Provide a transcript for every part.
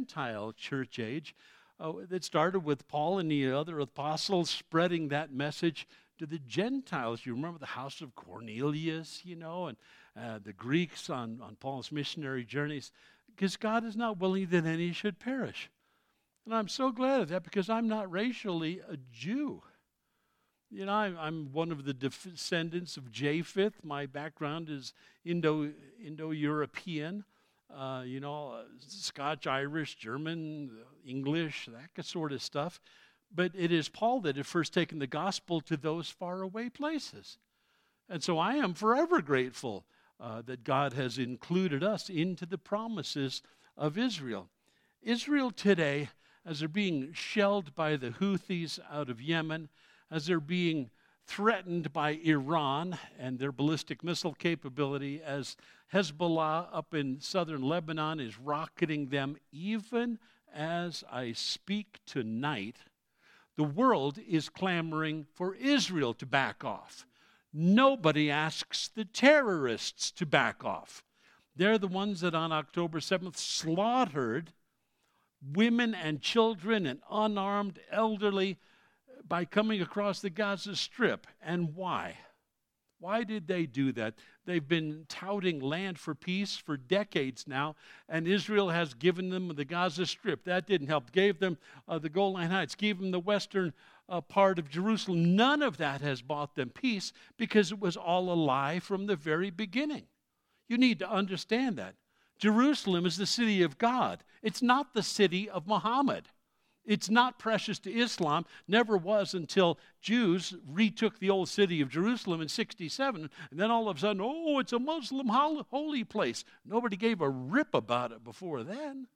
Gentile church age that started with Paul and the other apostles spreading that message to the Gentiles. You remember the house of Cornelius, and the Greeks on Paul's missionary journeys, because God is not willing that any should perish. And I'm so glad of that, because I'm not racially a Jew. I'm one of the descendants of Japheth. My background is Indo-European, Scotch, Irish, German, English, that sort of stuff. But it is Paul that had first taken the gospel to those faraway places. And so I am forever grateful that God has included us into the promises of Israel. Israel today, as they're being shelled by the Houthis out of Yemen, as they're being threatened by Iran and their ballistic missile capability, as Hezbollah up in southern Lebanon is rocketing them, even as I speak tonight, the world is clamoring for Israel to back off. Nobody asks the terrorists to back off. They're the ones that on October 7th slaughtered women and children and unarmed elderly by coming across the Gaza Strip. And why? Why did they do that? They've been touting land for peace for decades now, and Israel has given them the Gaza Strip. That didn't help. Gave them the Golan Heights, gave them the western part of Jerusalem. None of that has bought them peace, because it was all a lie from the very beginning. You need to understand that. Jerusalem is the city of God. It's not the city of Muhammad. It's not precious to Islam, never was until Jews retook the old city of Jerusalem in 67, and then all of a sudden, it's a Muslim holy place. Nobody gave a rip about it before then.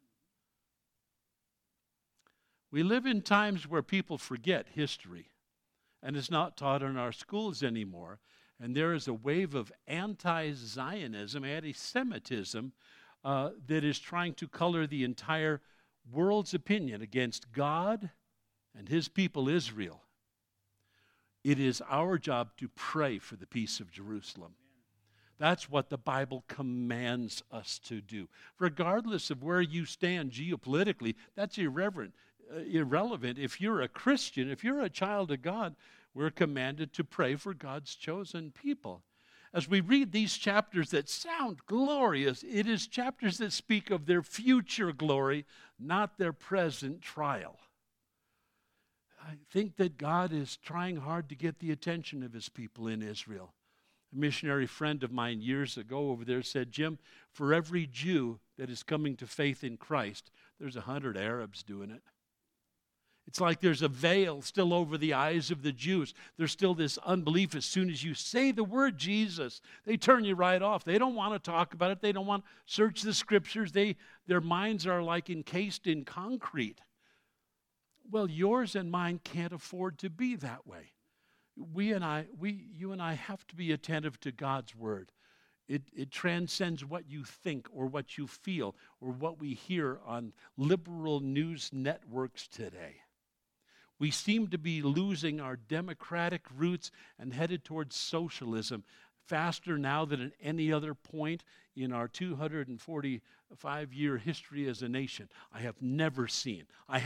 We live in times where people forget history, and it's not taught in our schools anymore, and there is a wave of anti-Zionism, anti-Semitism, that is trying to color the entire world's opinion against God and his people Israel. It is our job to pray for the peace of Jerusalem. That's what the Bible commands us to do. Regardless of where you stand geopolitically, that's irrelevant. If you're a Christian, if you're a child of God, we're commanded to pray for God's chosen people. As we read these chapters that sound glorious, it is chapters that speak of their future glory, not their present trial. I think that God is trying hard to get the attention of his people in Israel. A missionary friend of mine years ago over there said, Jim, for every Jew that is coming to faith in Christ, there's 100 Arabs doing it. It's like there's a veil still over the eyes of the Jews. There's still this unbelief. As soon as you say the word Jesus, they turn you right off. They don't want to talk about it. They don't want to search the scriptures. Their minds are like encased in concrete. Well, yours and mine can't afford to be that way. You and I have to be attentive to God's word. It transcends what you think or what you feel or what we hear on liberal news networks today. We seem to be losing our democratic roots and headed towards socialism faster now than at any other point in our 245-year history as a nation. I have never seen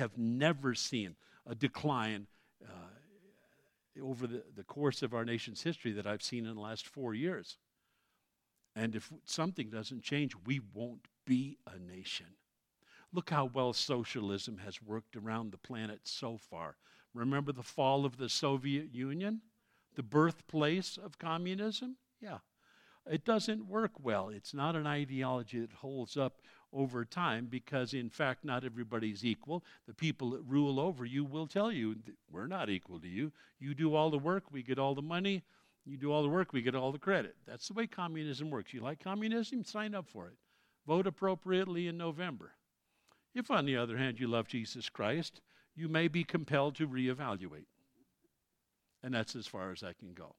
a decline over the course of our nation's history that I've seen in the last 4 years. And if something doesn't change, we won't be a nation. Look how well socialism has worked around the planet so far. Remember the fall of the Soviet Union? The birthplace of communism? Yeah. It doesn't work well. It's not an ideology that holds up over time because, in fact, not everybody's equal. The people that rule over you will tell you, we're not equal to you. You do all the work, we get all the money. You do all the work, we get all the credit. That's the way communism works. You like communism? Sign up for it. Vote appropriately in November. If, on the other hand, you love Jesus Christ, you may be compelled to reevaluate. And that's as far as I can go.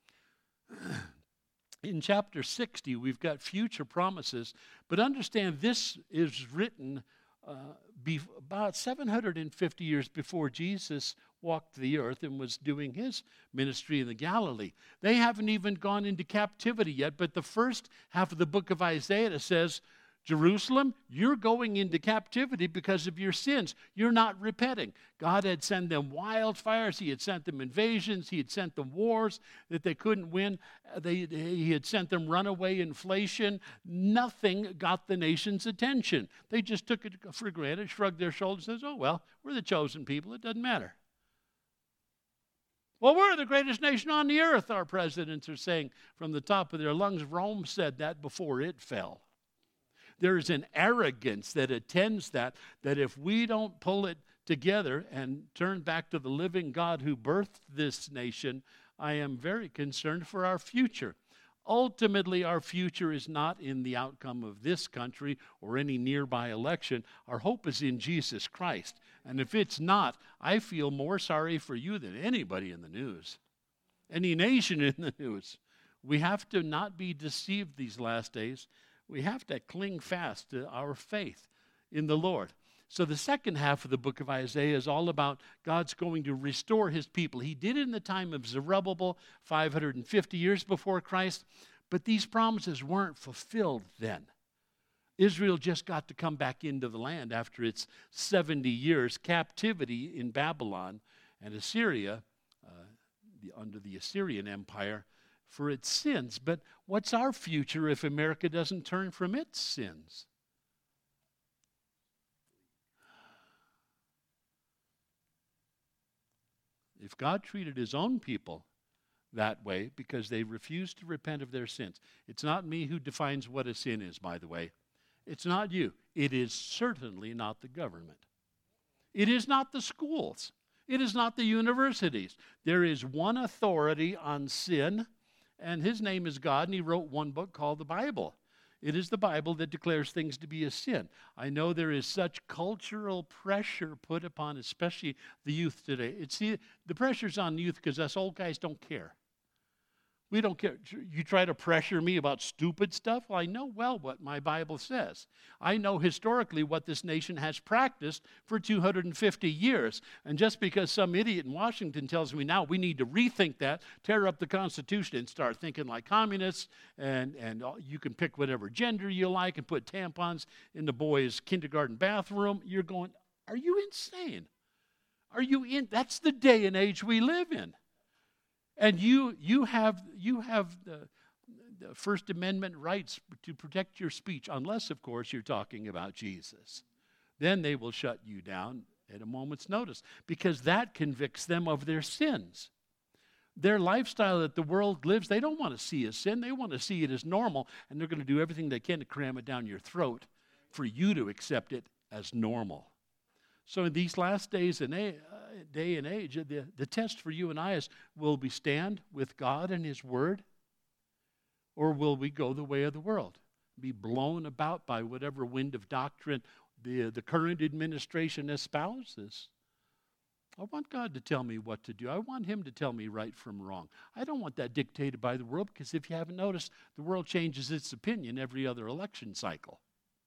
In chapter 60, we've got future promises, but understand this is written about 750 years before Jesus walked the earth and was doing his ministry in the Galilee. They haven't even gone into captivity yet, but the first half of the book of Isaiah says, Jerusalem, you're going into captivity because of your sins. You're not repenting. God had sent them wildfires. He had sent them invasions. He had sent them wars that they couldn't win. He had sent them runaway inflation. Nothing got the nation's attention. They just took it for granted, shrugged their shoulders, and says, oh, well, we're the chosen people. It doesn't matter. Well, we're the greatest nation on the earth, our presidents are saying from the top of their lungs. Rome said that before it fell. There's an arrogance that attends that if we don't pull it together and turn back to the living God who birthed this nation, I am very concerned for our future. Ultimately, our future is not in the outcome of this country or any nearby election. Our hope is in Jesus Christ. And if it's not, I feel more sorry for you than anybody in the news, any nation in the news. We have to not be deceived these last days. We have to cling fast to our faith in the Lord. So the second half of the book of Isaiah is all about God's going to restore his people. He did it in the time of Zerubbabel, 550 years before Christ, but these promises weren't fulfilled then. Israel just got to come back into the land after its 70 years captivity in Babylon and Assyria, under the Assyrian Empire, for its sins. But what's our future if America doesn't turn from its sins? If God treated his own people that way because they refused to repent of their sins, it's not me who defines what a sin is, by the way. It's not you. It is certainly not the government. It is not the schools. It is not the universities. There is one authority on sin, and his name is God, and he wrote one book called the Bible. It is the Bible that declares things to be a sin. I know there is such cultural pressure put upon, especially the youth today. The pressure's on youth because us old guys don't care. We don't care. You try to pressure me about stupid stuff? Well, I know well what my Bible says. I know historically what this nation has practiced for 250 years. And just because some idiot in Washington tells me now we need to rethink that, tear up the Constitution and start thinking like communists, and you can pick whatever gender you like and put tampons in the boys' kindergarten bathroom, you're going, are you insane? That's the day and age we live in. And you have the First Amendment rights to protect your speech, unless, of course, you're talking about Jesus. Then they will shut you down at a moment's notice because that convicts them of their sins. Their lifestyle that the world lives, they don't want to see as sin. They want to see it as normal, and they're going to do everything they can to cram it down your throat for you to accept it as normal. So in these last days and day and age, the test for you and I is, will we stand with God and his word, or will we go the way of the world, be blown about by whatever wind of doctrine the current administration espouses? I want God to tell me what to do. I want him to tell me right from wrong. I don't want that dictated by the world, because if you haven't noticed, the world changes its opinion every other election cycle.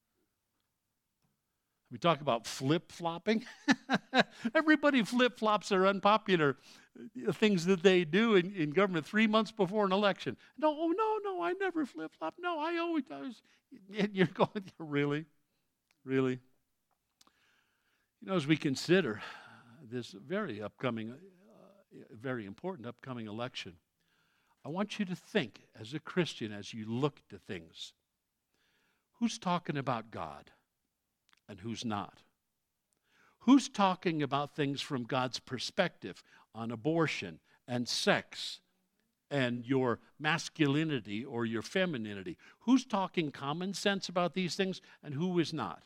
We talk about flip-flopping. Everybody flip-flops their unpopular things that they do in government 3 months before an election. No, I never flip-flop. No, I always does. You're going, really? Really? You know, as we consider this very important upcoming election, I want you to think as a Christian, as you look to things, who's talking about God? And who's not? Who's talking about things from God's perspective on abortion and sex and your masculinity or your femininity? Who's talking common sense about these things and who is not?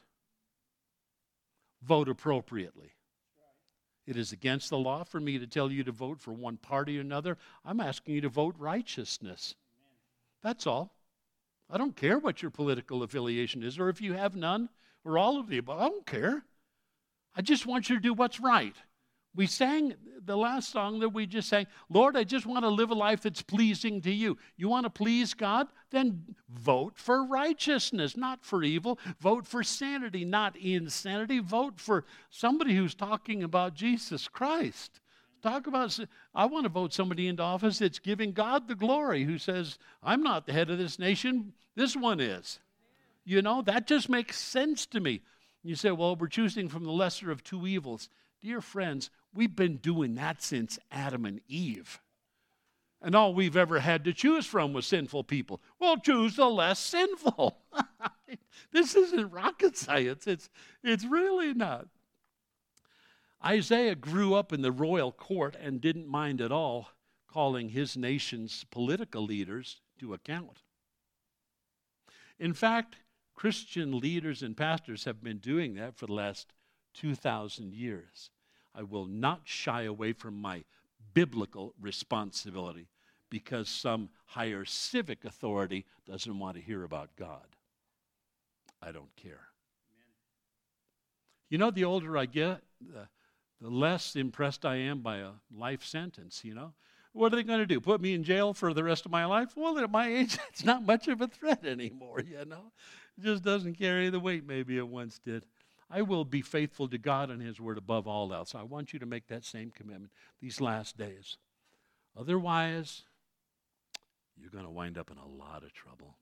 Vote appropriately. It is against the law for me to tell you to vote for one party or another. I'm asking you to vote righteousness. That's all. I don't care what your political affiliation is, or if you have none, or all of the above. I don't care. I just want you to do what's right. We sang the last song that we just sang, Lord, I just want to live a life that's pleasing to you. You want to please God? Then vote for righteousness, not for evil. Vote for sanity, not insanity. Vote for somebody who's talking about Jesus Christ. I want to vote somebody into office that's giving God the glory, who says, I'm not the head of this nation, this one is. You know, that just makes sense to me. You say, well, we're choosing from the lesser of two evils. Dear friends, we've been doing that since Adam and Eve. And all we've ever had to choose from was sinful people. Well, choose the less sinful. This isn't rocket science. It's really not. Isaiah grew up in the royal court and didn't mind at all calling his nation's political leaders to account. In fact, Christian leaders and pastors have been doing that for the last 2,000 years. I will not shy away from my biblical responsibility because some higher civic authority doesn't want to hear about God. I don't care. Amen. You know, the older I get, the less impressed I am by a life sentence, you know. What are they going to do? Put me in jail for the rest of my life? Well, at my age, it's not much of a threat anymore, you know. It just doesn't carry the weight maybe it once did. I will be faithful to God and His Word above all else. I want you to make that same commitment these last days. Otherwise, you're going to wind up in a lot of trouble.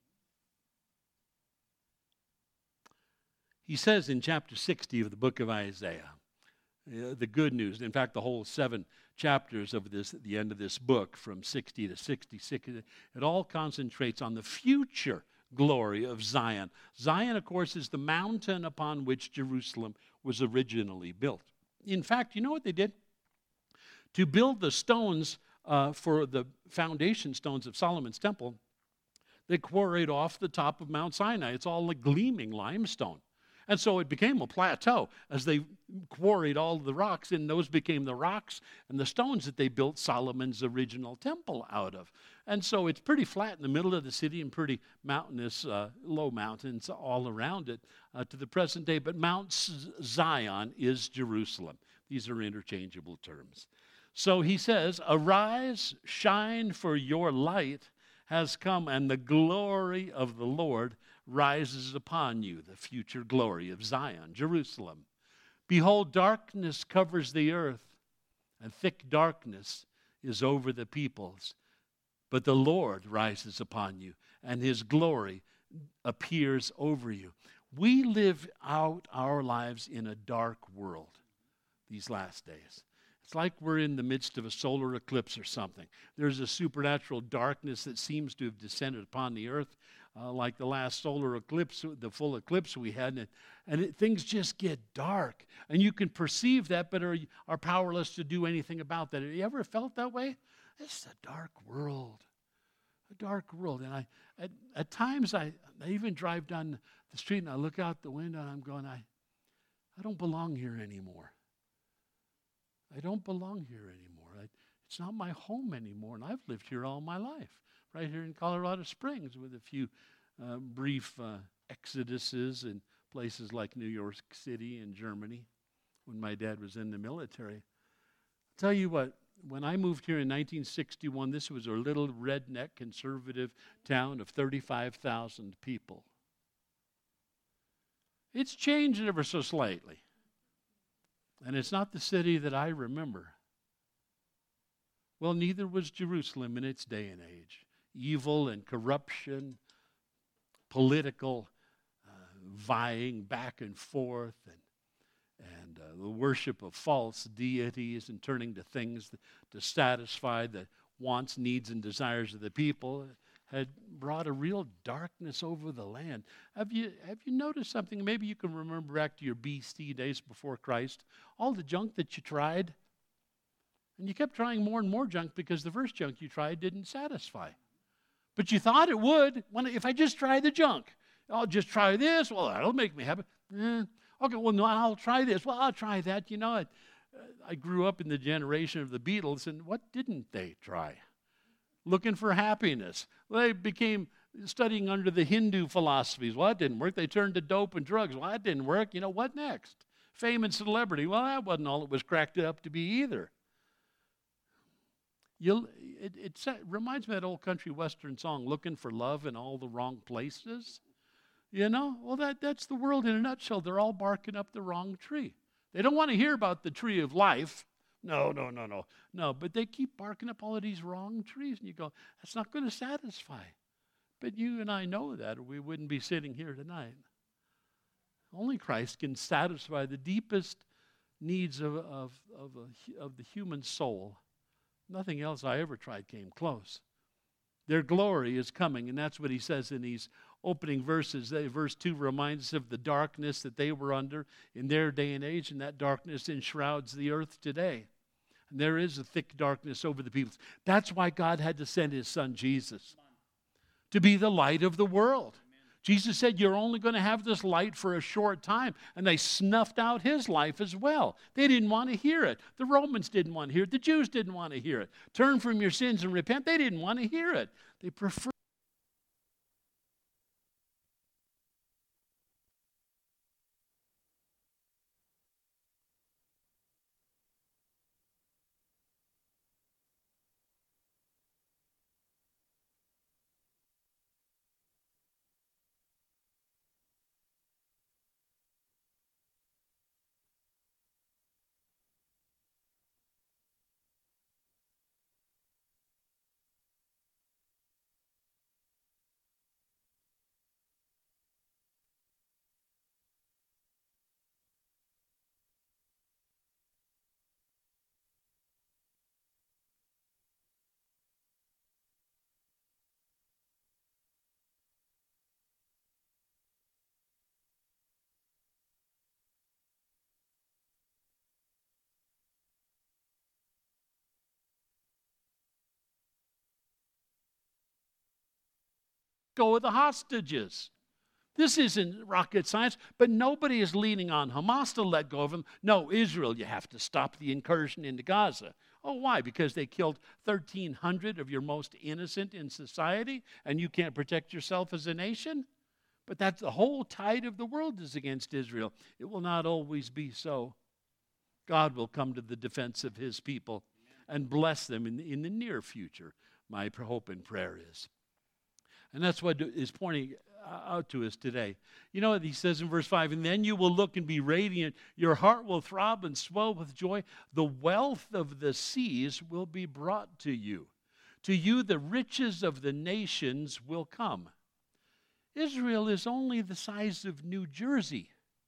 He says in chapter 60 of the book of Isaiah, the good news, in fact, the whole 7 chapters of this, at the end of this book, from 60 to 66, it all concentrates on the future glory of Zion. Zion, of course, is the mountain upon which Jerusalem was originally built. In fact, you know what they did? To build the stones for the foundation stones of Solomon's temple, they quarried off the top of Mount Sinai. It's all a gleaming limestone. And so it became a plateau as they quarried all the rocks, and those became the rocks and the stones that they built Solomon's original temple out of. And so it's pretty flat in the middle of the city and pretty mountainous, low mountains all around it to the present day. But Mount Zion is Jerusalem. These are interchangeable terms. So he says, arise, shine, for your light has come, and the glory of the Lord rises upon you, the future glory of Zion, Jerusalem. Behold, darkness covers the earth, and thick darkness is over the peoples. But the Lord rises upon you, and His glory appears over you. We live out our lives in a dark world these last days. It's like we're in the midst of a solar eclipse or something. There's a supernatural darkness that seems to have descended upon the earth, like the last solar eclipse, the full eclipse we had, and things just get dark. And you can perceive that, but are powerless to do anything about that. Have you ever felt that way? It's a dark world. A dark world. And at times I even drive down the street and I look out the window and I'm going, I don't belong here anymore. I don't belong here anymore. It's not my home anymore, and I've lived here all my life, right here in Colorado Springs with a few brief exoduses in places like New York City and Germany when my dad was in the military. I'll tell you what, when I moved here in 1961, this was a little redneck conservative town of 35,000 people. It's changed ever so slightly. And it's not the city that I remember. Well, neither was Jerusalem in its day and age. Evil and corruption, political vying back and forth, and the worship of false deities and turning to things to satisfy the wants, needs, and desires of the people had brought a real darkness over the land. Have you noticed something? Maybe you can remember back to your BC days before Christ, all the junk that you tried. And you kept trying more and more junk because the first junk you tried didn't satisfy. But you thought it would. If I just try the junk, I'll just try this. Well, that'll make me happy. Okay, well, no, I'll try this. Well, I'll try that. You know, I grew up in the generation of the Beatles, and what didn't they try? Looking for happiness. Well, they became studying under the Hindu philosophies. Well, that didn't work. They turned to dope and drugs. Well, that didn't work. You know, what next? Fame and celebrity. Well, that wasn't all it was cracked up to be either. It reminds me of that old country western song, Looking for Love in All the Wrong Places. You know, well, that's the world in a nutshell. They're all barking up the wrong tree. They don't want to hear about the tree of life. No, but they keep barking up all of these wrong trees. And you go, that's not going to satisfy. But you and I know that, or we wouldn't be sitting here tonight. Only Christ can satisfy the deepest needs of the human soul. Nothing else I ever tried came close. Their glory is coming, and that's what he says in these opening verses. Verse 2 reminds us of the darkness that they were under in their day and age, and that darkness enshrouds the earth today. And there is a thick darkness over the people. That's why God had to send his son Jesus to be the light of the world. Jesus said, you're only going to have this light for a short time. And they snuffed out his life as well. They didn't want to hear it. The Romans didn't want to hear it. The Jews didn't want to hear it. Turn from your sins and repent. They didn't want to hear it. They preferred. Go with the hostages. This isn't rocket science, but nobody is leaning on Hamas to let go of them. No, Israel, you have to stop the incursion into Gaza. Oh, why? Because they killed 1,300 of your most innocent in society, and you can't protect yourself as a nation? But that's the whole tide of the world is against Israel. It will not always be so. God will come to the defense of his people and bless them in the near future. My hope and prayer is. And that's what is pointing out to us today. You know what he says in verse 5, and then you will look and be radiant. Your heart will throb and swell with joy. The wealth of the seas will be brought to you. To you the riches of the nations will come. Israel is only the size of New Jersey.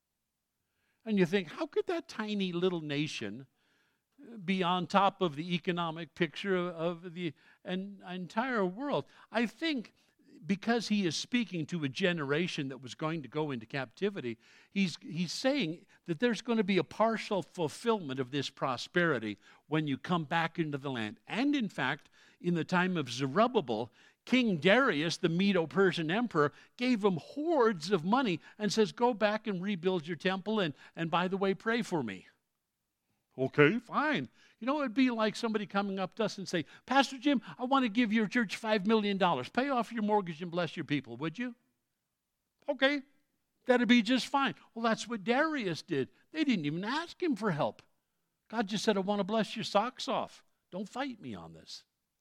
And you think, how could that tiny little nation be on top of the economic picture of the entire world? I think because he is speaking to a generation that was going to go into captivity, he's saying that there's going to be a partial fulfillment of this prosperity when you come back into the land. And in fact, in the time of Zerubbabel, King Darius, the Medo-Persian emperor, gave him hordes of money and says, go back and rebuild your temple, and by the way, pray for me. Okay, fine. You know, it'd be like somebody coming up to us and say, Pastor Jim, I want to give your church $5 million. Pay off your mortgage and bless your people, would you? Okay, that'd be just fine. Well, that's what Darius did. They didn't even ask him for help. God just said, I want to bless your socks off. Don't fight me on this.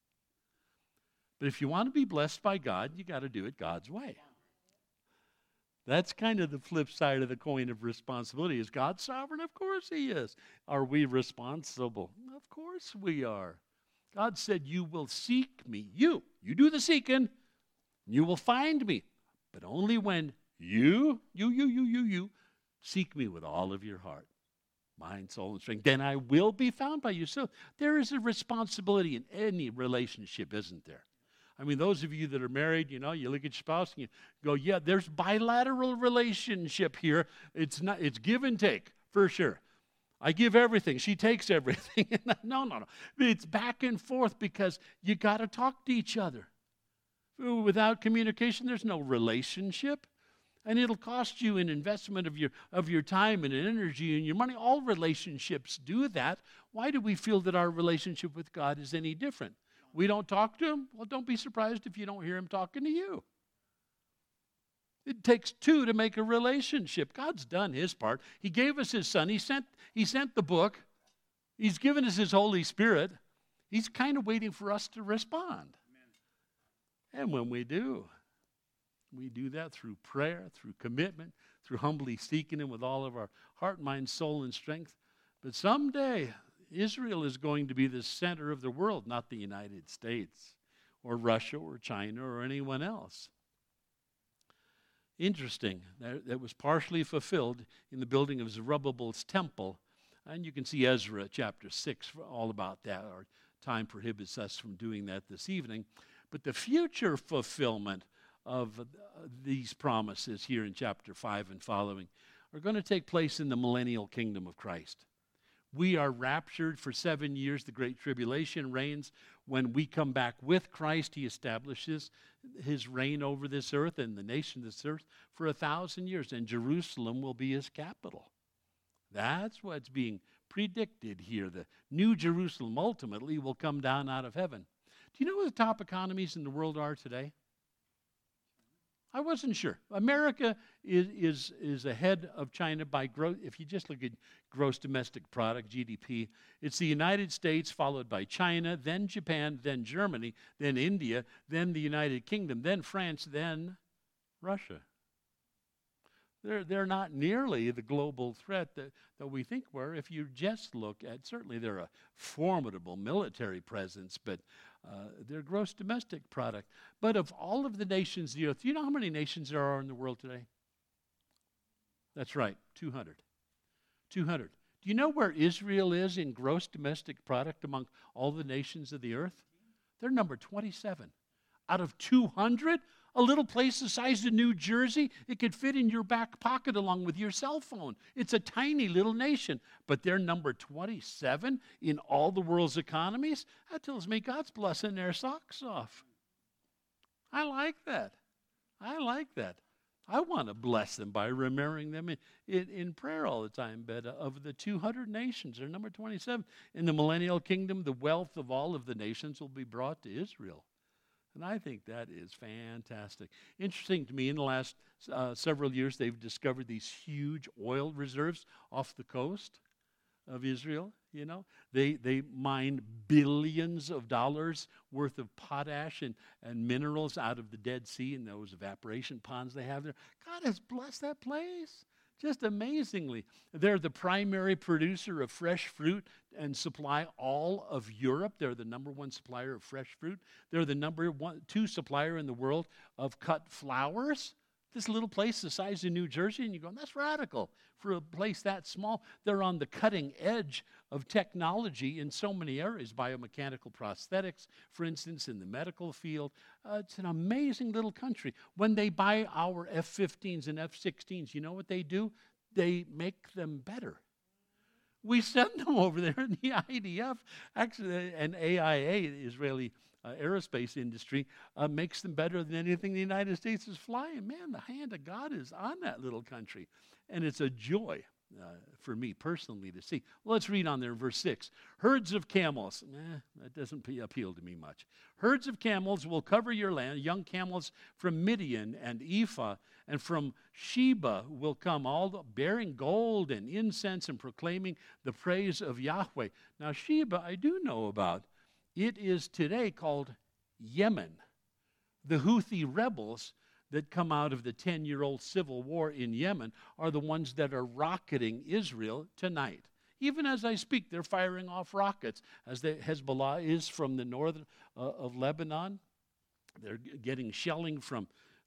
But if you want to be blessed by God, you got to do it God's way. That's kind of the flip side of the coin of responsibility. Is God sovereign? Of course he is. Are we responsible? Of course we are. God said, you will seek me. You do the seeking. You will find me. But only when you seek me with all of your heart, mind, soul, and strength. Then I will be found by you. So there is a responsibility in any relationship, isn't there? I mean, those of you that are married, you know, you look at your spouse and you go, yeah, there's bilateral relationship here. It's give and take, for sure. I give everything. She takes everything. No. It's back and forth because you got to talk to each other. Without communication, there's no relationship. And it'll cost you an investment of your time and energy and your money. All relationships do that. Why do we feel that our relationship with God is any different? We don't talk to him? Well, don't be surprised if you don't hear him talking to you. It takes two to make a relationship. God's done his part. He gave us his son. He sent the book. He's given us his Holy Spirit. He's kind of waiting for us to respond. Amen. And when we do that through prayer, through commitment, through humbly seeking him with all of our heart, mind, soul, and strength. But someday, Israel is going to be the center of the world, not the United States or Russia or China or anyone else. Interesting. That was partially fulfilled in the building of Zerubbabel's temple. And you can see Ezra chapter 6 for all about that. Our time prohibits us from doing that this evening. But the future fulfillment of these promises here in chapter 5 and following are going to take place in the millennial kingdom of Christ. We are raptured for 7 years. The Great Tribulation reigns. When we come back with Christ, he establishes his reign over this earth and the nation of this earth for 1,000 years. And Jerusalem will be his capital. That's what's being predicted here. The new Jerusalem ultimately will come down out of heaven. Do you know what the top economies in the world are today? I wasn't sure. America is ahead of China by growth. If you just look at gross domestic product, GDP, it's the United States followed by China, then Japan, then Germany, then India, then the United Kingdom, then France, then Russia. They're not nearly the global threat that we think we're. If you just look at, certainly they're a formidable military presence, but their gross domestic product. But of all of the nations of the earth, do you know how many nations there are in the world today? That's right, 200. 200. Do you know where Israel is in gross domestic product among all the nations of the earth? They're number 27. Out of 200, a little place the size of New Jersey, it could fit in your back pocket along with your cell phone. It's a tiny little nation, but they're number 27 in all the world's economies. That tells me God's blessing their socks off. I like that. I like that. I want to bless them by remembering them in prayer all the time. But of the 200 nations, they're number 27. In the millennial kingdom, the wealth of all of the nations will be brought to Israel. And I think that is fantastic. Interesting to me, in the last several years, they've discovered these huge oil reserves off the coast of Israel. You know, they mine billions of dollars worth of potash and minerals out of the Dead Sea and those evaporation ponds they have there. God has blessed that place. Just amazingly. They're the primary producer of fresh fruit and supply all of Europe. They're the number one supplier of fresh fruit. They're the number two supplier in the world of cut flowers. This little place the size of New Jersey, and you're going, that's radical. For a place that small, they're on the cutting edge of technology in so many areas. Biomechanical prosthetics, for instance, in the medical field. It's an amazing little country. When they buy our F-15s and F-16s, you know what they do? They make them better. We send them over there, and the IDF, actually, and AIA, the Israeli aerospace industry, makes them better than anything the United States is flying. Man, the hand of God is on that little country. And it's a joy for me personally to see. Well, let's read on there, verse 6. Herds of camels. That doesn't appeal to me much. Herds of camels will cover your land. Young camels from Midian and Ephah and from Sheba will come, all bearing gold and incense and proclaiming the praise of Yahweh. Now, Sheba, I do know about. It is today called Yemen. The Houthi rebels that come out of the 10-year-old civil war in Yemen are the ones that are rocketing Israel tonight. Even as I speak, they're firing off rockets, as the Hezbollah is from the north of Lebanon. They're getting shelling from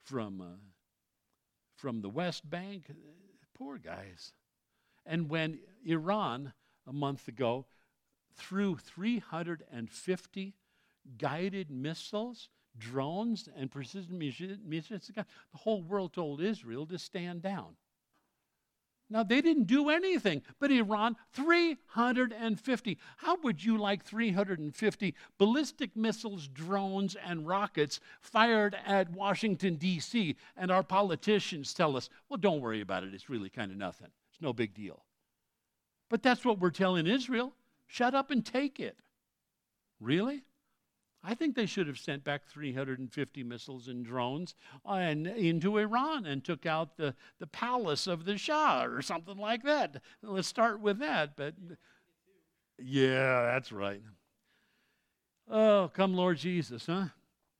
the West Bank. Poor guys. And when Iran, a month ago, threw 350 guided missiles, drones, and precision munitions, the whole world told Israel to stand down. Now, they didn't do anything, but Iran, 350. How would you like 350 ballistic missiles, drones, and rockets fired at Washington, D.C., and our politicians tell us, well, don't worry about it. It's really kind of nothing. It's no big deal. But that's what we're telling Israel. Shut up and take it. Really? I think they should have sent back 350 missiles and drones into Iran and took out the palace of the Shah or something like that. Let's start with that. But yeah, that's right. Oh, come Lord Jesus, huh?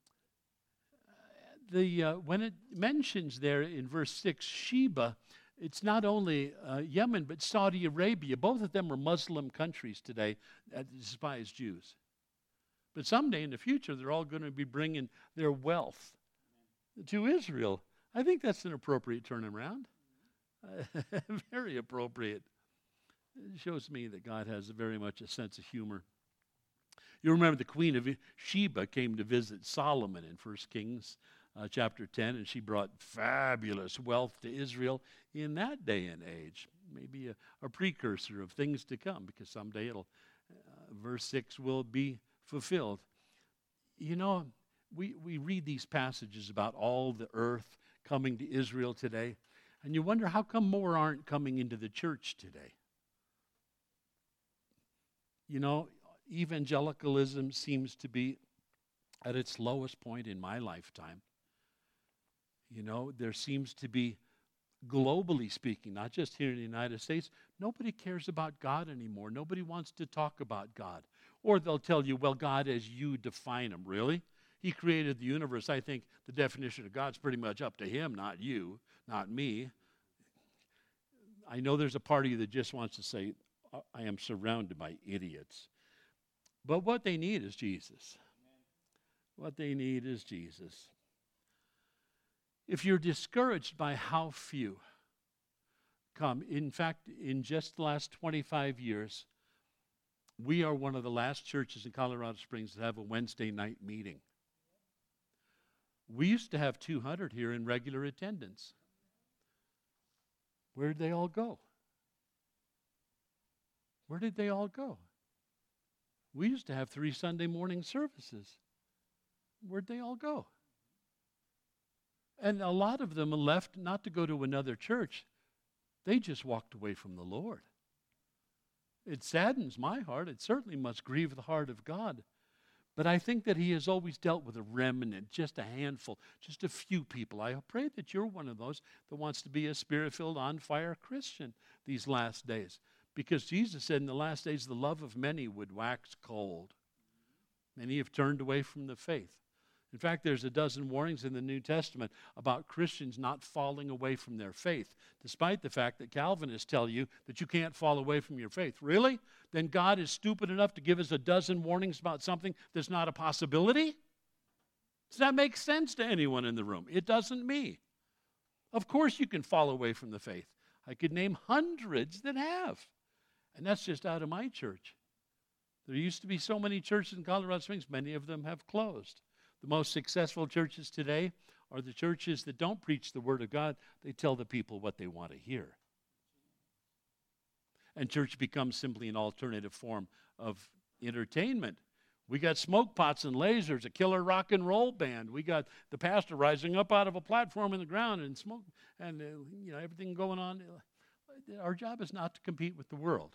When it mentions there in verse 6, Sheba, it's not only Yemen, but Saudi Arabia. Both of them are Muslim countries today that despise Jews. But someday in the future, they're all going to be bringing their wealth to Israel. I think that's an appropriate turnaround. Very appropriate. It shows me that God has very much a sense of humor. You remember the Queen of Sheba came to visit Solomon in 1 Kings chapter 10, and she brought fabulous wealth to Israel in that day and age. Maybe a precursor of things to come, because someday verse 6 will be fulfilled. You know, we read these passages about all the earth coming to Israel today, and you wonder how come more aren't coming into the church today. You know, evangelicalism seems to be at its lowest point in my lifetime. You know, there seems to be, globally speaking, not just here in the United States, nobody cares about God anymore. Nobody wants to talk about God. Or they'll tell you, well, God as you define him. Really? He created the universe. I think the definition of God's pretty much up to him, not you, not me. I know there's a party that just wants to say, I am surrounded by idiots. But what they need is Jesus. What they need is Jesus. If you're discouraged by how few come, in fact, in just the last 25 years, we are one of the last churches in Colorado Springs to have a Wednesday night meeting. We used to have 200 here in regular attendance. Where did they all go? Where did they all go? We used to have 3 Sunday morning services. Where'd they all go? And a lot of them left not to go to another church. They just walked away from the Lord. It saddens my heart. It certainly must grieve the heart of God. But I think that he has always dealt with a remnant, just a handful, just a few people. I pray that you're one of those that wants to be a spirit-filled, on-fire Christian these last days. Because Jesus said in the last days the love of many would wax cold. Many have turned away from the faith. In fact, there's a dozen warnings in the New Testament about Christians not falling away from their faith, despite the fact that Calvinists tell you that you can't fall away from your faith. Really? Then God is stupid enough to give us a dozen warnings about something that's not a possibility? Does that make sense to anyone in the room? It doesn't me. Of course you can fall away from the faith. I could name hundreds that have. And that's just out of my church. There used to be so many churches in Colorado Springs, many of them have closed. The most successful churches today are the churches that don't preach the Word of God. They tell the people what they want to hear. And church becomes simply an alternative form of entertainment. We got smoke pots and lasers, a killer rock and roll band. We got the pastor rising up out of a platform in the ground and smoke and everything going on. Our job is not to compete with the world.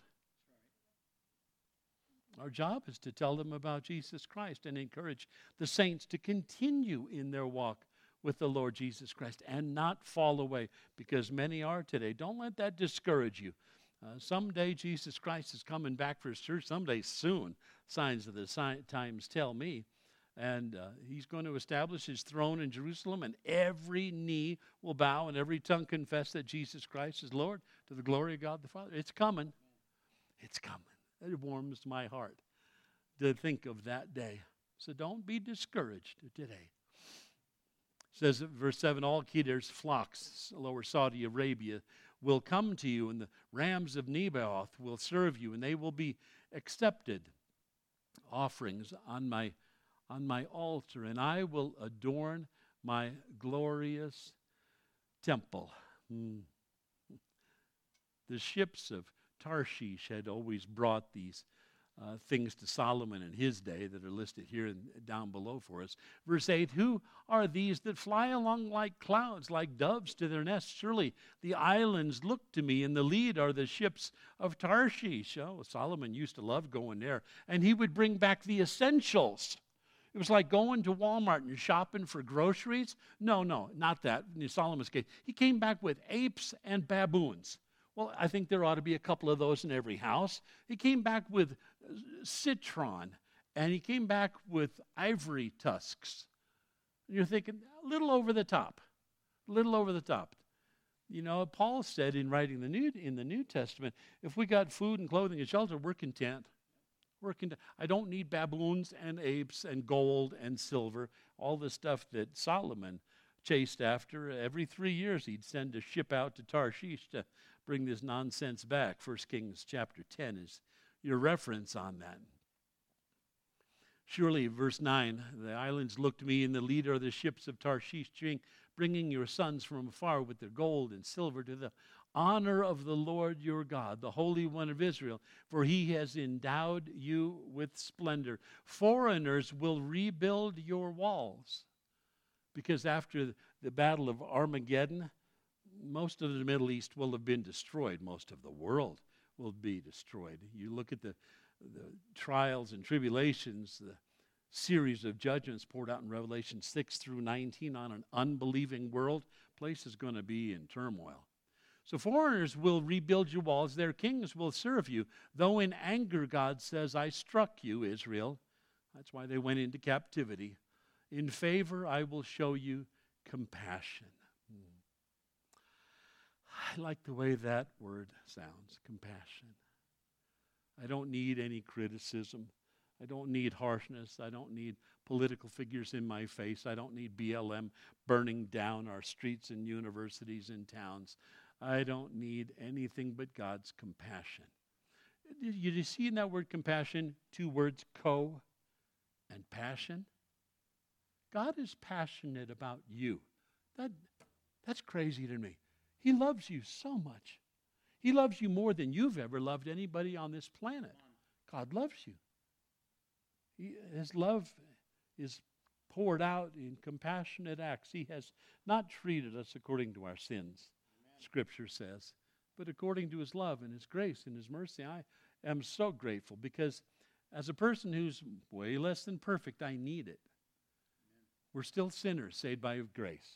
Our job is to tell them about Jesus Christ and encourage the saints to continue in their walk with the Lord Jesus Christ and not fall away, because many are today. Don't let that discourage you. Someday Jesus Christ is coming back for his church, someday soon. Signs of the times tell me. And he's going to establish his throne in Jerusalem, and every knee will bow and every tongue confess that Jesus Christ is Lord, to the glory of God the Father. It's coming. It's coming. It warms my heart to think of that day. So don't be discouraged today. It says in verse 7, all Kedar's flocks, lower Saudi Arabia, will come to you, and the rams of Nebaioth will serve you, and they will be accepted offerings on my altar, and I will adorn my glorious temple. The ships of Tarshish had always brought these things to Solomon in his day that are listed here and down below for us. Verse 8, who are these that fly along like clouds, like doves to their nests? Surely the islands look to me, and the lead are the ships of Tarshish. Oh, Solomon used to love going there. And he would bring back the essentials. It was like going to Walmart and shopping for groceries. No, not that. In Solomon's case, he came back with apes and baboons. Well, I think there ought to be a couple of those in every house. He came back with citron, and he came back with ivory tusks. And you're thinking, a little over the top. You know, Paul said in writing in the New Testament, if we got food and clothing and shelter, we're content. I don't need baboons and apes and gold and silver, all the stuff that Solomon chased after. Every 3 years he'd send a ship out to Tarshish to bring this nonsense back. 1 Kings chapter 10 is your reference on that. Surely, verse 9, the islands looked to me, and the leader of the ships of Tarshish, bringing your sons from afar with their gold and silver to the honor of the Lord your God, the Holy One of Israel, for he has endowed you with splendor. Foreigners will rebuild your walls. Because after the battle of Armageddon, most of the Middle East will have been destroyed. Most of the world will be destroyed. You look at the trials and tribulations, the series of judgments poured out in Revelation 6 through 19 on an unbelieving world, place is going to be in turmoil. So foreigners will rebuild your walls, their kings will serve you. Though in anger, God says, I struck you, Israel. That's why they went into captivity. In favor, I will show you compassion. I like the way that word sounds, compassion. I don't need any criticism. I don't need harshness. I don't need political figures in my face. I don't need BLM burning down our streets and universities and towns. I don't need anything but God's compassion. You see in that word compassion, 2 words, co and passion? God is passionate about you. That's crazy to me. He loves you so much. He loves you more than you've ever loved anybody on this planet. God loves you. His love is poured out in compassionate acts. He has not treated us according to our sins, Scripture says, but according to his love and his grace and his mercy. I am so grateful because as a person who's way less than perfect, I need it. We're still sinners saved by grace.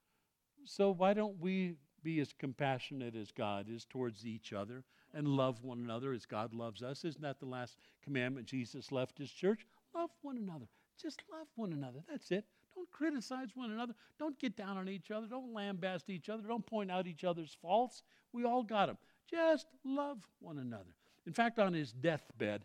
So why don't we be as compassionate as God is towards each other and love one another as God loves us? Isn't that the last commandment Jesus left his church? Love one another. Just love one another. That's it. Don't criticize one another. Don't get down on each other. Don't lambaste each other. Don't point out each other's faults. We all got them. Just love one another. In fact, on his deathbed,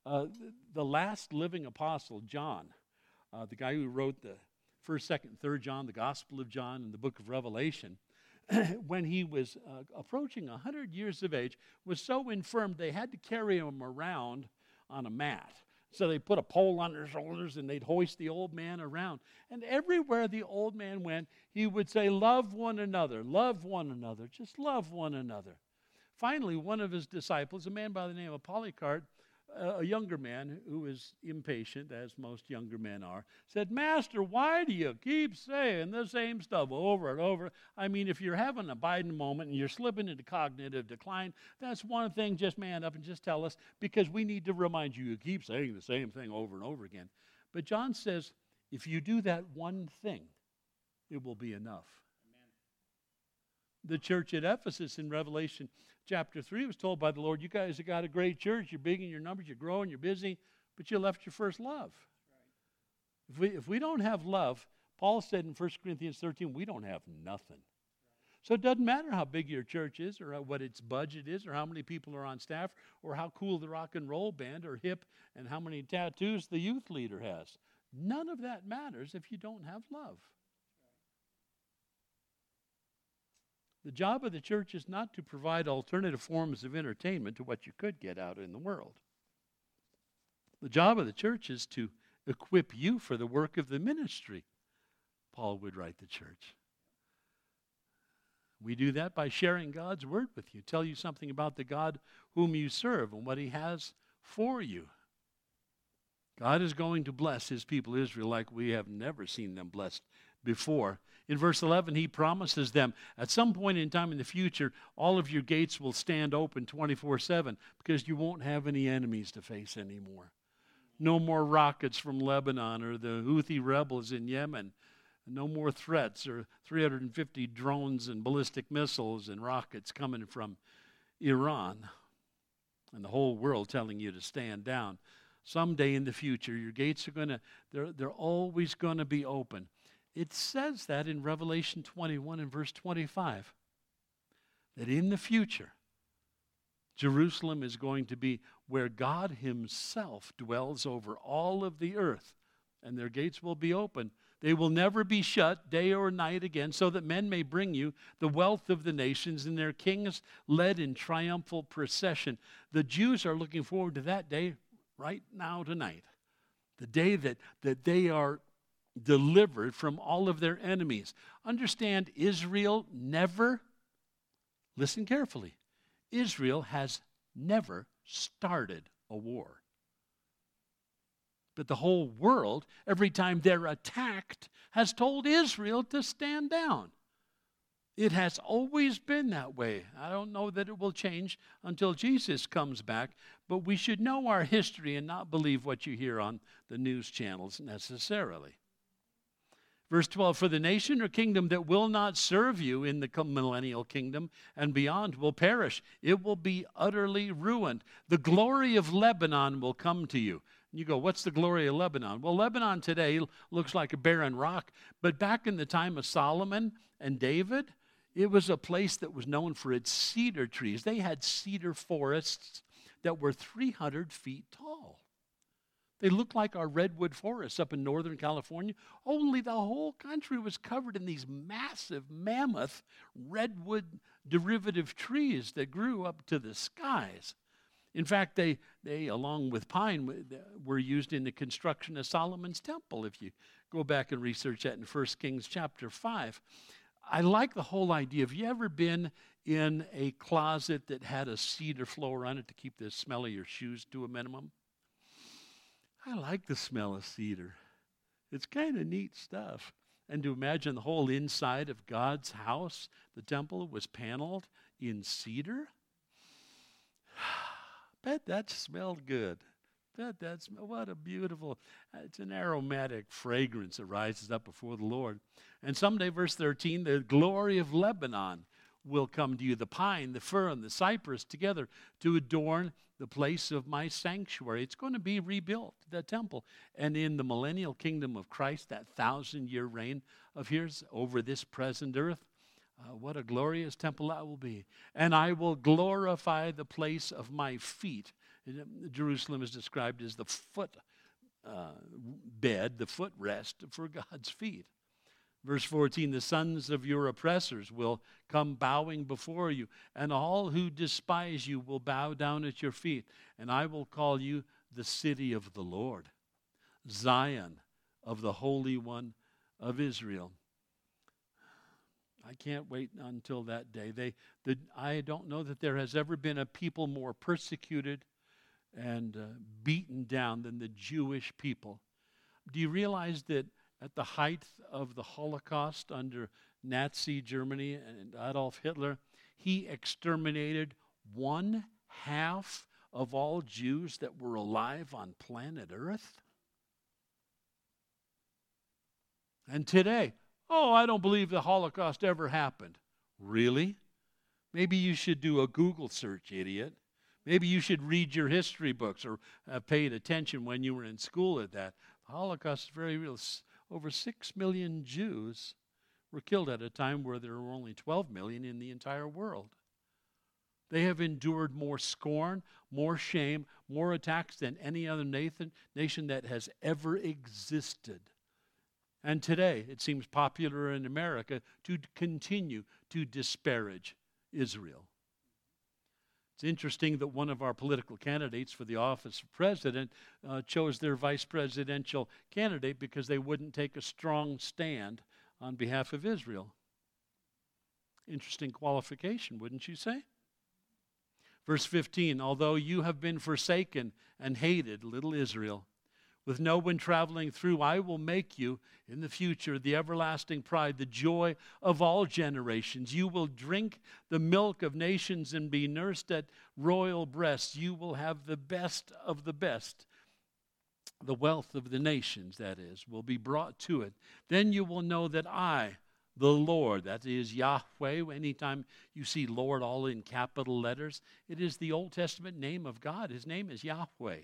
the last living apostle, John, the guy who wrote the 1st, 2nd, and 3rd John, the Gospel of John, and the book of Revelation, when he was approaching 100 years of age, was so infirm they had to carry him around on a mat. So they put a pole on their shoulders and they'd hoist the old man around. And everywhere the old man went, he would say, love one another, just love one another. Finally, one of his disciples, a man by the name of Polycarp, a younger man who was impatient, as most younger men are, said, Master, why do you keep saying the same stuff over and over? I mean, if you're having a Biden moment and you're slipping into cognitive decline, that's one thing. Just man up and just tell us, because we need to remind you, you keep saying the same thing over and over again. But John says, if you do that one thing, it will be enough. Amen. The church at Ephesus in Revelation chapter 3 was told by the Lord, you guys have got a great church, you're big in your numbers, you're growing, you're busy, but you left your first love. Right. If we don't have love, Paul said in 1 Corinthians 13, we don't have nothing. Right. So it doesn't matter how big your church is or what its budget is or how many people are on staff or how cool the rock and roll band or hip and how many tattoos the youth leader has. None of that matters if you don't have love. The job of the church is not to provide alternative forms of entertainment to what you could get out in the world. The job of the church is to equip you for the work of the ministry, Paul would write the church. We do that by sharing God's word with you, tell you something about the God whom you serve and what he has for you. God is going to bless his people Israel like we have never seen them blessed before. In verse 11, he promises them, at some point in time in the future, all of your gates will stand open 24/7 because you won't have any enemies to face anymore. No more rockets from Lebanon or the Houthi rebels in Yemen. No more threats or 350 drones and ballistic missiles and rockets coming from Iran. And the whole world telling you to stand down. Someday in the future, your gates are they're always going to be open. It says that in Revelation 21 and verse 25, that in the future, Jerusalem is going to be where God himself dwells over all of the earth, and their gates will be open They will never be shut day or night again, so that men may bring you the wealth of the nations and their kings led in triumphal procession. The Jews are looking forward to that day right now tonight. The day that they are delivered from all of their enemies. Understand, Israel never, listen carefully, Israel has never started a war. But the whole world, every time they're attacked, has told Israel to stand down. It has always been that way. I don't know that it will change until Jesus comes back, but we should know our history and not believe what you hear on the news channels necessarily. Verse 12, for the nation or kingdom that will not serve you in the millennial kingdom and beyond will perish. It will be utterly ruined. The glory of Lebanon will come to you. You go, what's the glory of Lebanon? Well, Lebanon today looks like a barren rock, but back in the time of Solomon and David, it was a place that was known for its cedar trees. They had cedar forests that were 300 feet tall. They looked like our redwood forests up in Northern California, only the whole country was covered in these massive, mammoth redwood derivative trees that grew up to the skies. In fact, they along with pine, were used in the construction of Solomon's temple, if you go back and research that in 1 Kings chapter 5. I like the whole idea. Have you ever been in a closet that had a cedar floor on it to keep the smell of your shoes to a minimum? I like the smell of cedar. It's kind of neat stuff. And to imagine the whole inside of God's house, the temple, was paneled in cedar. Bet that smelled good. What a beautiful, it's an aromatic fragrance that rises up before the Lord. And someday, verse 13, the glory of Lebanon will come to you, the pine, the fir, and the cypress together to adorn the place of my sanctuary. It's going to be rebuilt, the temple. And in the millennial kingdom of Christ, that 1,000-year reign of his over this present earth, what a glorious temple that will be. And I will glorify the place of my feet. Jerusalem is described as the foot bed, the footrest for God's feet. Verse 14, the sons of your oppressors will come bowing before you, and all who despise you will bow down at your feet. And I will call you the city of the Lord, Zion of the Holy One of Israel. I can't wait until that day. I don't know that there has ever been a people more persecuted and beaten down than the Jewish people. Do you realize that at the height of the Holocaust under Nazi Germany and Adolf Hitler, he exterminated 1/2 of all Jews that were alive on planet Earth? And today, oh, I don't believe the Holocaust ever happened. Really? Maybe you should do a Google search, idiot. Maybe you should read your history books or have paid attention when you were in school at that. The Holocaust is very real. Over 6 million Jews were killed at a time where there were only 12 million in the entire world. They have endured more scorn, more shame, more attacks than any other nation that has ever existed. And today, it seems popular in America to continue to disparage Israel. It's interesting that one of our political candidates for the office of president chose their vice presidential candidate because they wouldn't take a strong stand on behalf of Israel. Interesting qualification, wouldn't you say? Verse 15, although you have been forsaken and hated, little Israel, with no one traveling through, I will make you in the future the everlasting pride, the joy of all generations. You will drink the milk of nations and be nursed at royal breasts. You will have the best of the best. The wealth of the nations, that is, will be brought to it. Then you will know that I, the Lord, that is Yahweh. Anytime you see Lord all in capital letters, it is the Old Testament name of God. His name is Yahweh.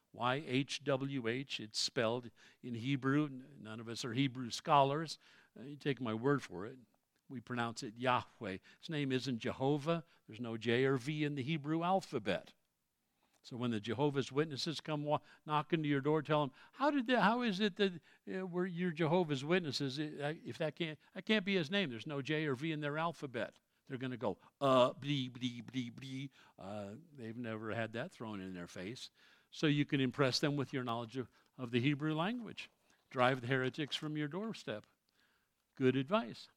YHWH, it's spelled in Hebrew. None of us are Hebrew scholars. You take my word for it. We pronounce it Yahweh. His name isn't Jehovah. There's no J or V in the Hebrew alphabet. So when the Jehovah's Witnesses come knocking to your door, tell them, how is it that you're Jehovah's Witnesses? If that can't be his name. There's no J or V in their alphabet. They're going to go, blee, blee, blee, blee. They've never had that thrown in their face. So you can impress them with your knowledge of the Hebrew language. Drive the heretics from your doorstep. Good advice.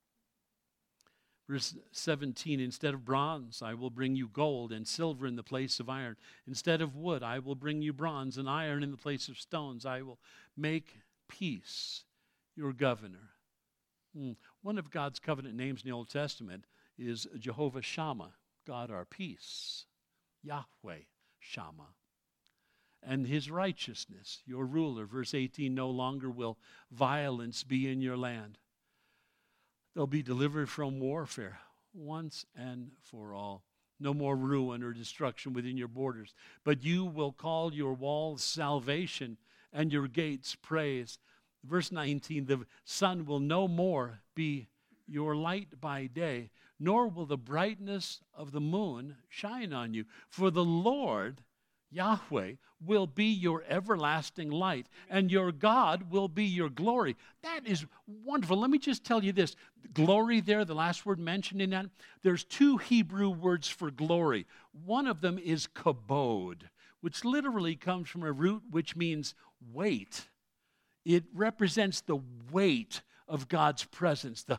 Verse 17, instead of bronze, I will bring you gold, and silver in the place of iron. Instead of wood, I will bring you bronze, and iron in the place of stones. I will make peace your governor. One of God's covenant names in the Old Testament is Jehovah Shammah, God our peace. Yahweh Shammah. And his righteousness, your ruler. Verse 18, no longer will violence be in your land. They'll be delivered from warfare once and for all. No more ruin or destruction within your borders. But you will call your walls salvation and your gates praise. Verse 19, the sun will no more be your light by day, nor will the brightness of the moon shine on you. For the Lord, Yahweh, will be your everlasting light, and your God will be your glory. That is wonderful. Let me just tell you this. Glory there, the last word mentioned in that, there's two Hebrew words for glory. One of them is kabod, which literally comes from a root which means weight. It represents the weight of God's presence, the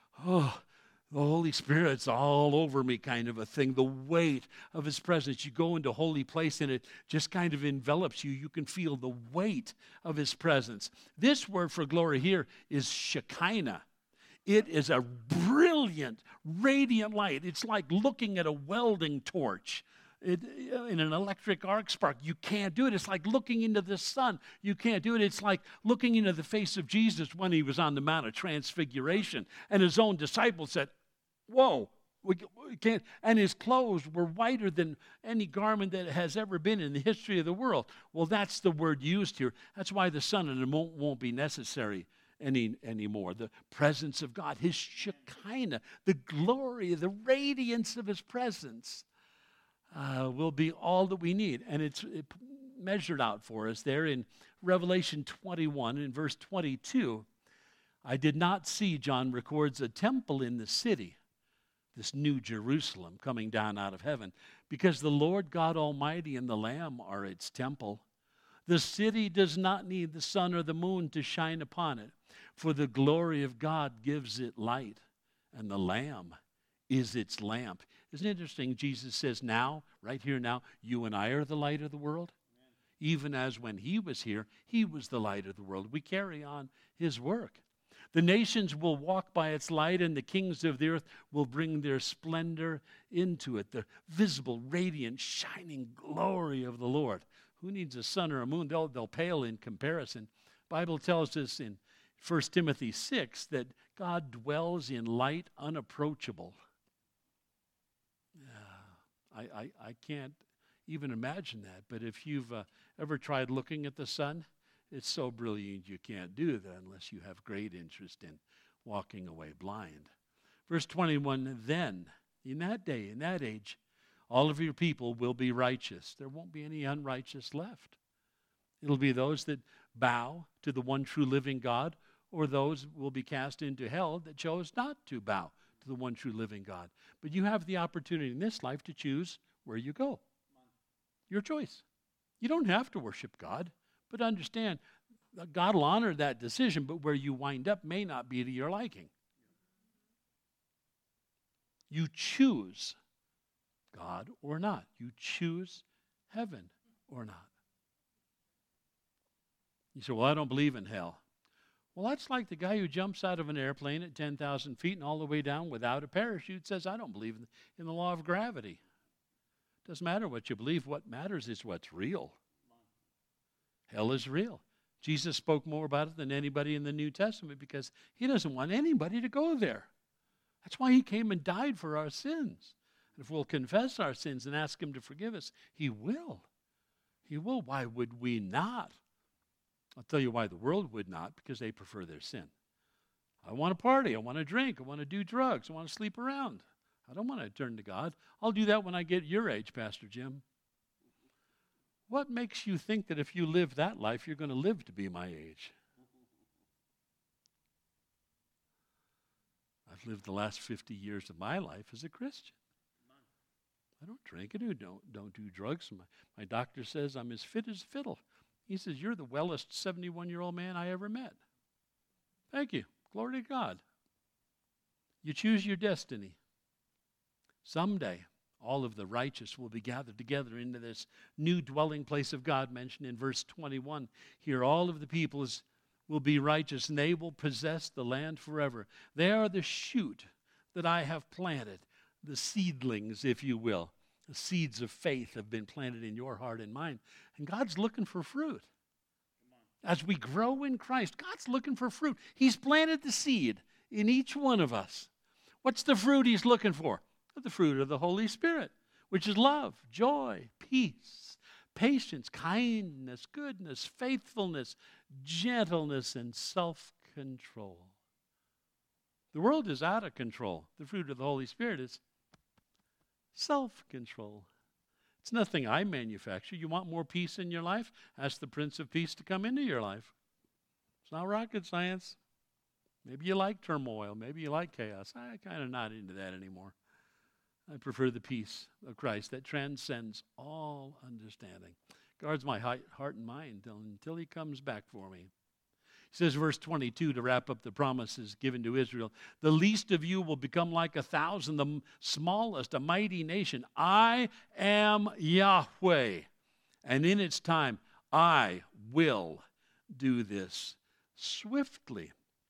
Holy Spirit's all over me kind of a thing, the weight of his presence. You go into a holy place and it just kind of envelops you. You can feel the weight of his presence. This word for glory here is Shekinah. It is a brilliant, radiant light. It's like looking at a welding torch in an electric arc spark. You can't do it. It's like looking into the sun. You can't do it. It's like looking into the face of Jesus when he was on the Mount of Transfiguration. And his own disciples said, whoa, we can't. And his clothes were whiter than any garment that has ever been in the history of the world. Well, that's the word used here. That's why the sun and the moon won't be necessary anymore. The presence of God, his Shekinah, the glory, the radiance of his presence will be all that we need. And it's measured out for us there in Revelation 21 in verse 22. I did not see, John records, a temple in the city, this new Jerusalem coming down out of heaven, because the Lord God Almighty and the Lamb are its temple. The city does not need the sun or the moon to shine upon it, for the glory of God gives it light, and the Lamb is its lamp. Isn't it interesting? Jesus says now, right here now, you and I are the light of the world. Amen. Even as when he was here, he was the light of the world. We carry on his work. The nations will walk by its light, and the kings of the earth will bring their splendor into it, the visible, radiant, shining glory of the Lord. Who needs a sun or a moon? They'll pale in comparison. The Bible tells us in 1 Timothy 6 that God dwells in light unapproachable. I can't even imagine that, but if you've ever tried looking at the sun, it's so brilliant you can't do that unless you have great interest in walking away blind. Verse 21, then, in that day, in that age, all of your people will be righteous. There won't be any unrighteous left. It'll be those that bow to the one true living God, or those will be cast into hell that chose not to bow to the one true living God. But you have the opportunity in this life to choose where you go. Your choice. You don't have to worship God, but understand that God will honor that decision, but where you wind up may not be to your liking. You choose God or not. You choose heaven or not. You say, well, I don't believe in hell. Well, that's like the guy who jumps out of an airplane at 10,000 feet and all the way down without a parachute says, I don't believe in the law of gravity. Doesn't matter what you believe. What matters is what's real. Hell is real. Jesus spoke more about it than anybody in the New Testament because he doesn't want anybody to go there. That's why he came and died for our sins. And if we'll confess our sins and ask him to forgive us, he will. He will. Why would we not? I'll tell you why the world would not, because they prefer their sin. I want to party. I want to drink. I want to do drugs. I want to sleep around. I don't want to turn to God. I'll do that when I get your age, Pastor Jim. what makes you think that if you live that life, you're going to live to be my age? I've lived the last 50 years of my life as a Christian. I don't drink. I don't do drugs. My doctor says I'm as fit as a fiddle. He says, you're the wellest 71-year-old man I ever met. Thank you. Glory to God. You choose your destiny. Someday, all of the righteous will be gathered together into this new dwelling place of God mentioned in verse 21. Here, all of the peoples will be righteous, and they will possess the land forever. They are the shoot that I have planted, the seedlings, if you will. The seeds of faith have been planted in your heart and mind, and God's looking for fruit. As we grow in Christ, God's looking for fruit. He's planted the seed in each one of us. What's the fruit he's looking for? The fruit of the Holy Spirit, which is love, joy, peace, patience, kindness, goodness, faithfulness, gentleness, and self-control. The world is out of control. The fruit of the Holy Spirit is self-control. It's nothing I manufacture. You want more peace in your life? Ask the Prince of Peace to come into your life. It's not rocket science. Maybe you like turmoil. Maybe you like chaos. I'm kind of not into that anymore. I prefer the peace of Christ that transcends all understanding. Guards my heart and mind until he comes back for me. He says, verse 22, to wrap up the promises given to Israel, the least of you will become like 1,000, the smallest, a mighty nation. I am Yahweh, and in its time I will do this swiftly.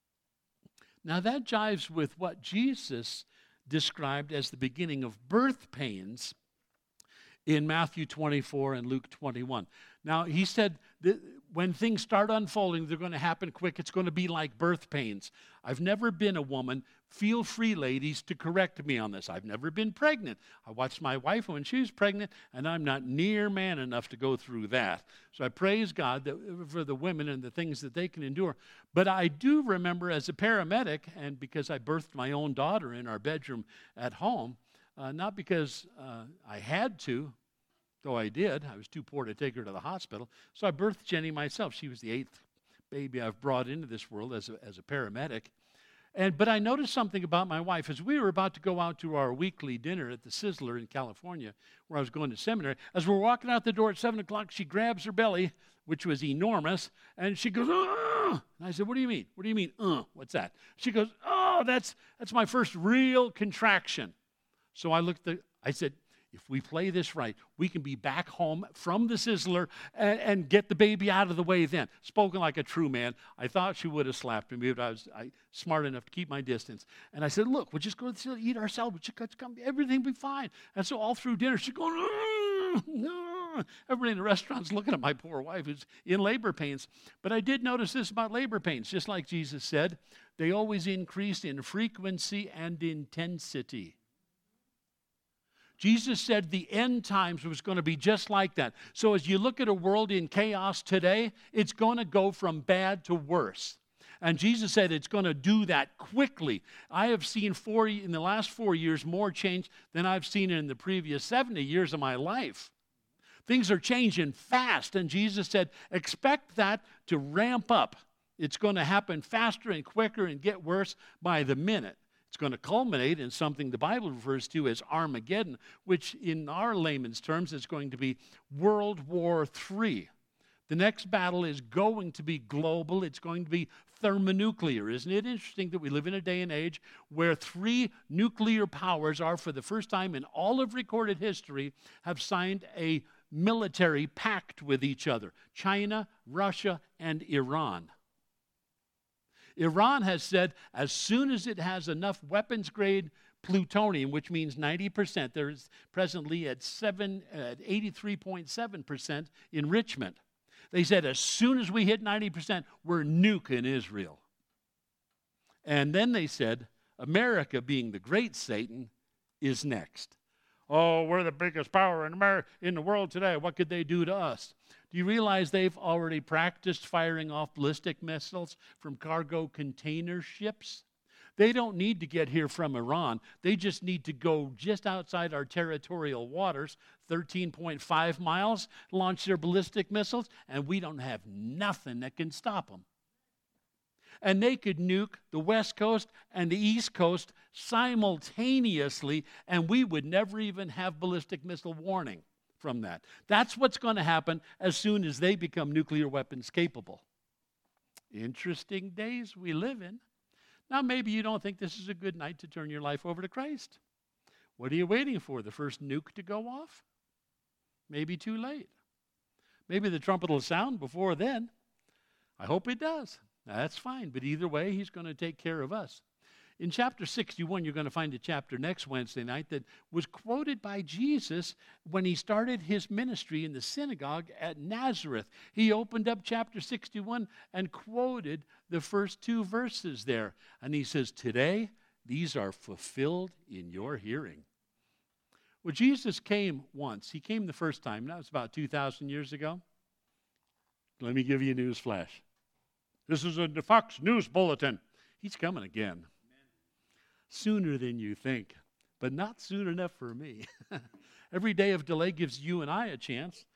Now that jives with what Jesus described as the beginning of birth pains in Matthew 24 and Luke 21. Now, he said that when things start unfolding, they're going to happen quick. It's going to be like birth pains. I've never been a woman. Feel free, ladies, to correct me on this. I've never been pregnant. I watched my wife when she was pregnant, and I'm not near man enough to go through that. So I praise God for the women and the things that they can endure. But I do remember as a paramedic, and because I birthed my own daughter in our bedroom at home, not because I had to, though I did. I was too poor to take her to the hospital. So I birthed Jenny myself. She was the 8th baby I've brought into this world as a paramedic. But I noticed something about my wife. As we were about to go out to our weekly dinner at the Sizzler in California, where I was going to seminary, as we're walking out the door at 7 o'clock, she grabs her belly, which was enormous, and she goes, "Ugh!" And I said, "What do you mean? What do you mean, what's that?" She goes, "Oh, that's my first real contraction." So I said, if we play this right, we can be back home from the Sizzler and get the baby out of the way then. Spoken like a true man. I thought she would have slapped me, but I was smart enough to keep my distance. And I said, look, we'll just go to the Sizzler, eat ourselves. Everything will be fine. And so all through dinner, she's going, everybody in the restaurant's looking at my poor wife who's in labor pains. But I did notice this about labor pains. Just like Jesus said, they always increase in frequency and intensity. Jesus said the end times was going to be just like that. So as you look at a world in chaos today, it's going to go from bad to worse. And Jesus said it's going to do that quickly. I have seen in the last 4 years more change than I've seen in the previous 70 years of my life. Things are changing fast, and Jesus said, expect that to ramp up. It's going to happen faster and quicker and get worse by the minute. It's going to culminate in something the Bible refers to as Armageddon, which in our layman's terms is going to be World War III. The next battle is going to be global. It's going to be thermonuclear. Isn't it interesting that we live in a day and age where 3 nuclear powers are, for the first time in all of recorded history, have signed a military pact with each other? China, Russia, and Iran. Iran has said as soon as it has enough weapons-grade plutonium, which means 90%, there is presently at 83.7% enrichment. They said as soon as we hit 90%, we're nuking Israel. And then they said, America, being the great Satan, is next. Oh, we're the biggest power in the world today. What could they do to us? Do you realize they've already practiced firing off ballistic missiles from cargo container ships? They don't need to get here from Iran. They just need to go just outside our territorial waters, 13.5 miles, launch their ballistic missiles, and we don't have nothing that can stop them. And they could nuke the West Coast and the East Coast simultaneously, and we would never even have ballistic missile warning from that. That's what's going to happen as soon as they become nuclear weapons capable. Interesting days we live in. Now, maybe you don't think this is a good night to turn your life over to Christ. What are you waiting for? The first nuke to go off? Maybe too late. Maybe the trumpet will sound before then. I hope it does. That's fine. But either way, he's going to take care of us. In chapter 61, you're going to find a chapter next Wednesday night that was quoted by Jesus when he started his ministry in the synagogue at Nazareth. He opened up chapter 61 and quoted the first 2 verses there. And he says, "Today, these are fulfilled in your hearing." Well, Jesus came once. He came the first time. That was about 2,000 years ago. Let me give you a news flash. This is a Fox News Bulletin. He's coming again. Sooner than you think, but not soon enough for me. Every day of delay gives you and I a chance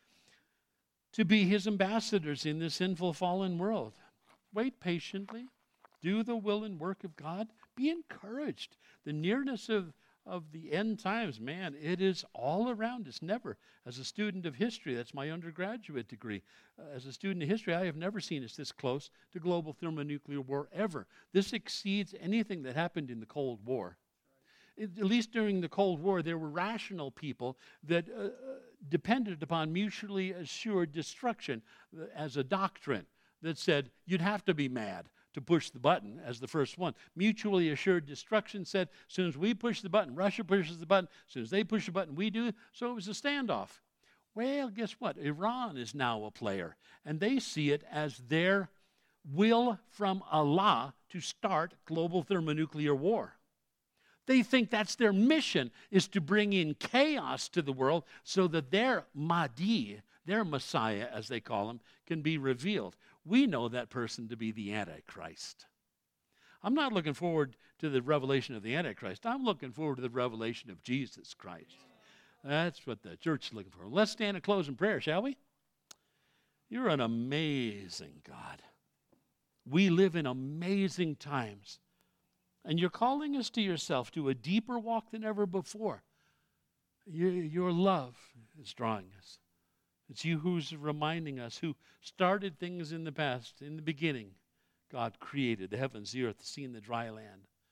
to be his ambassadors in this sinful, fallen world. Wait patiently. Do the will and work of God. Be encouraged. The nearness of the end times, man, it is all around us. Never. As a student of history, that's my undergraduate degree. As a student of history, I have never seen us this close to global thermonuclear war ever. This exceeds anything that happened in the Cold War. At least during the Cold War, there were rational people that depended upon mutually assured destruction as a doctrine that said you'd have to be mad to push the button as the first one. Mutually assured destruction said, as soon as we push the button, Russia pushes the button. As soon as they push the button, we do. So it was a standoff. Well, guess what? Iran is now a player, and they see it as their will from Allah to start global thermonuclear war. They think that's their mission, is to bring in chaos to the world so that their Mahdi, their Messiah, as they call him, can be revealed. We know that person to be the Antichrist. I'm not looking forward to the revelation of the Antichrist. I'm looking forward to the revelation of Jesus Christ. That's what the church is looking for. Let's stand and close in prayer, shall we? You're an amazing God. We live in amazing times. And you're calling us to yourself, to a deeper walk than ever before. Your love is drawing us. It's you who's reminding us, who started things in the past, in the beginning. God created the heavens, the earth, the sea, and the dry land.